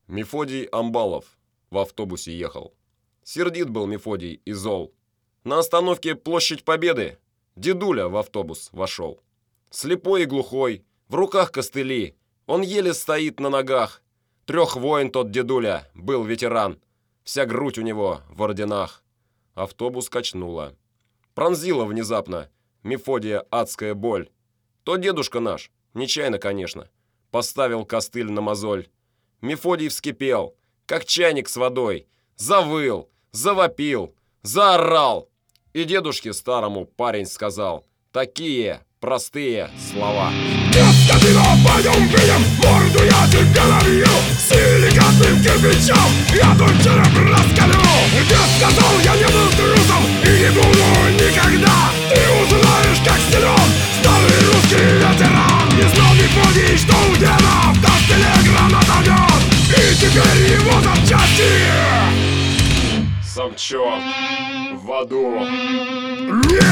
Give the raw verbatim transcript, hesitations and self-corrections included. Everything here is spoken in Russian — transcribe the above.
Мефодий Амбалов в автобусе ехал. Сердит был Мефодий и зол. На остановке Площадь Победы дедуля в автобус вошел. Слепой и глухой, в руках костыли, он еле стоит на ногах. Трех войн тот дедуля, был ветеран, вся грудь у него в орденах. Автобус качнуло. Пронзила внезапно Мефодия адская боль. То дедушка наш, нечаянно, конечно, поставил костыль на мозоль. Мефодий вскипел, как чайник с водой, завыл, завопил, заорал. И дедушке старому парень сказал такие простые слова. Скотина, пойдем видим, морду я тебе набью силикатным кирпичом, я тут череп раскалю. Я сказал, я не был трусом и не буду никогда. Ты узнаешь, как силен старый русский ветеран. Не знал Мефодий, что у деда в костыле граната огонь, и теперь его запчасти Сам черт в аду. Нет!